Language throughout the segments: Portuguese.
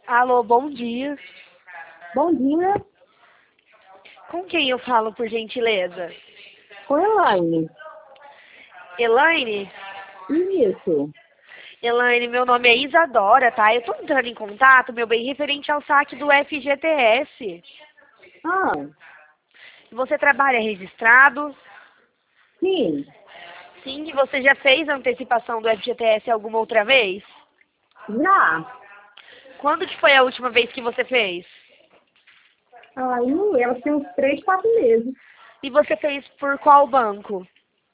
Alô, bom dia. Bom dia, Com quem eu falo, por gentileza? com Elaine. Elaine? Isso. Elaine, meu nome é Isadora, tá? Eu tô entrando em contato, meu bem, referente ao saque do FGTS. Ah, Você trabalha registrado? sim. Sim, e você já fez a antecipação do FGTS alguma outra vez? Já. Quando que foi a última vez que você fez? Aí ela tem uns 3, 4 meses. E você fez por qual banco?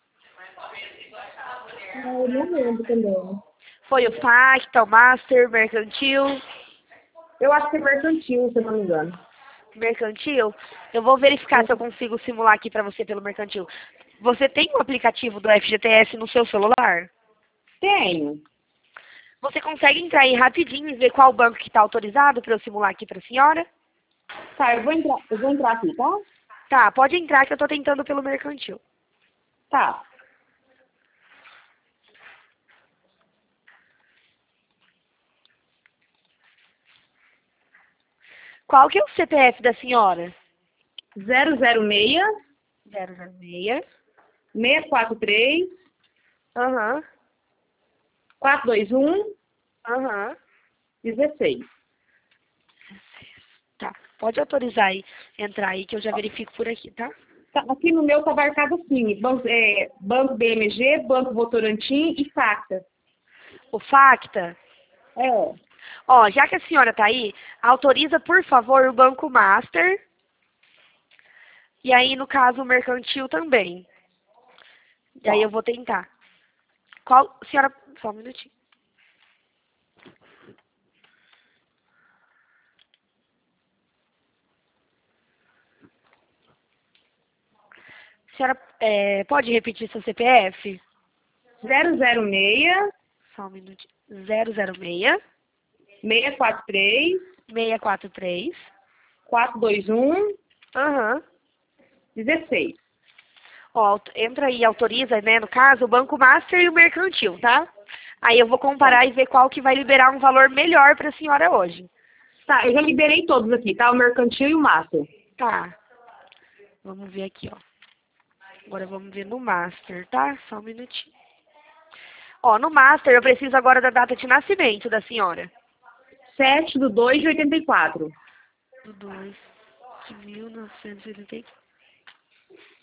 Eu não lembro também. Foi o Facta, o Master, Mercantil? Eu acho que é mercantil, se eu não me engano. Mercantil? Eu vou verificar se eu consigo simular aqui para você pelo Mercantil. Você tem um aplicativo do FGTS no seu celular? Tenho. Você consegue entrar aí rapidinho e ver qual banco que está autorizado para eu simular aqui para a senhora? Tá, eu vou entrar aqui, tá? Tá, pode entrar que eu estou tentando pelo Mercantil. Tá. Qual que é o CPF da senhora? 006 006. 643 Aham, 421 aham. 16. Tá, pode autorizar aí, entrar aí que eu já verifico por aqui, tá? Tá, aqui no meu tá marcado assim, Banco BMG, Banco Votorantim e Facta. O Facta, É, ó, já que a senhora tá aí, autoriza, por favor, o Banco Master. E aí, no caso, o Mercantil também. E aí tá. eu vou tentar. Qual, senhora, só um minutinho. Senhora, pode repetir seu CPF? 006 Só um minutinho. 006 643 643. 421 Aham. 16. Ó, entra aí, autoriza, né, no caso, o Banco Master e o Mercantil, tá? Aí eu vou comparar e ver qual que vai liberar um valor melhor para a senhora hoje. Tá, eu já liberei todos aqui, tá? O mercantil e o master. Tá. Vamos ver aqui, ó. Agora vamos ver no Master, tá? Só um minutinho. Ó, no Master eu preciso agora da data de nascimento da senhora. 7/2/84. Do 2 de 1984.